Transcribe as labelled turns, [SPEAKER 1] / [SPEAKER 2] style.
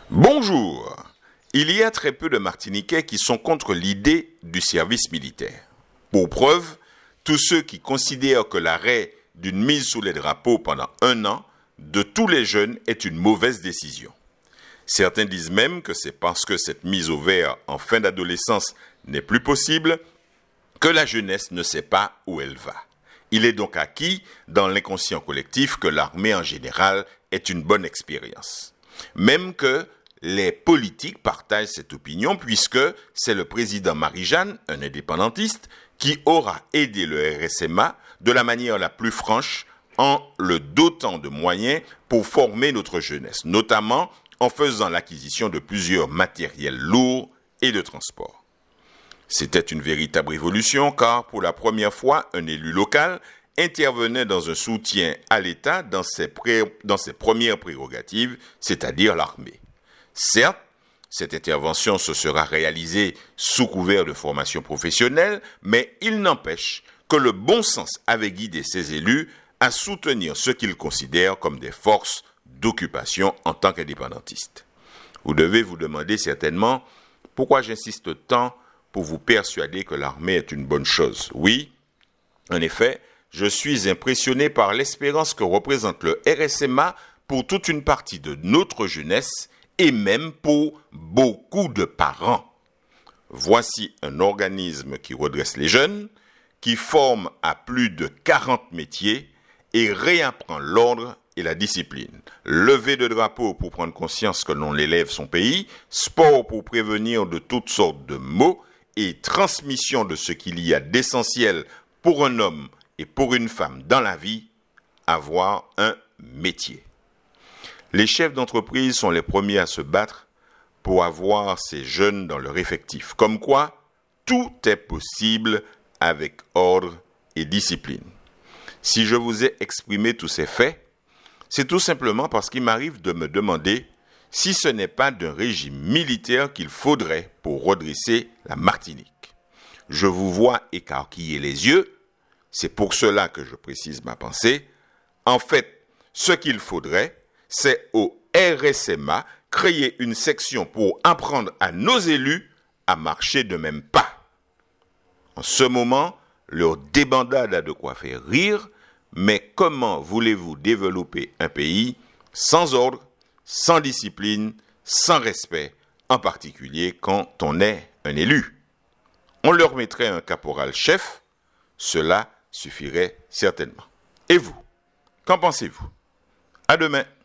[SPEAKER 1] Bonjour. Il y a très peu de Martiniquais qui sont contre l'idée du service militaire. Pour preuve, tous ceux qui considèrent que l'arrêt d'une mise sous les drapeaux pendant 1 an de tous les jeunes est une mauvaise décision. Certains disent même que c'est parce que cette mise au vert en fin d'adolescence n'est plus possible que la jeunesse ne sait pas où elle va. Il est donc acquis dans l'inconscient collectif que l'armée en général est une bonne expérience. Même que les politiques partagent cette opinion puisque c'est le président Marie-Jeanne, un indépendantiste, qui aura aidé le RSMA de la manière la plus franche en le dotant de moyens pour former notre jeunesse, notamment en faisant l'acquisition de plusieurs matériels lourds et de transport. C'était une véritable révolution car pour la première fois, un élu local intervenait dans un soutien à l'État dans ses premières prérogatives, c'est-à-dire l'armée. Certes, cette intervention se sera réalisée sous couvert de formation professionnelle, mais il n'empêche que le bon sens avait guidé ces élus à soutenir ce qu'ils considèrent comme des forces d'occupation en tant qu'indépendantistes. Vous devez vous demander certainement pourquoi j'insiste tant pour vous persuader que l'armée est une bonne chose. Oui, en effet, je suis impressionné par l'espérance que représente le RSMA pour toute une partie de notre jeunesse et même pour beaucoup de parents. Voici un organisme qui redresse les jeunes, qui forme à plus de 40 métiers et réapprend l'ordre et la discipline. Lever de drapeau pour prendre conscience que l'on élève son pays, sport pour prévenir de toutes sortes de maux et transmission de ce qu'il y a d'essentiel pour un homme et pour une femme dans la vie, avoir un métier. Les chefs d'entreprise sont les premiers à se battre pour avoir ces jeunes dans leur effectif. Comme quoi, tout est possible avec ordre et discipline. Si je vous ai exprimé tous ces faits, c'est tout simplement parce qu'il m'arrive de me demander si ce n'est pas d'un régime militaire qu'il faudrait pour redresser la Martinique. Je vous vois écarquiller les yeux, c'est pour cela que je précise ma pensée. En fait, ce qu'il faudrait, c'est au RSMA créer une section pour apprendre à nos élus à marcher de même pas. En ce moment, leur débandade a de quoi faire rire, mais comment voulez-vous développer un pays sans ordre, sans discipline, sans respect, en particulier quand on est un élu? On leur mettrait un caporal-chef, cela suffirait certainement. Et vous, qu'en pensez-vous? À demain.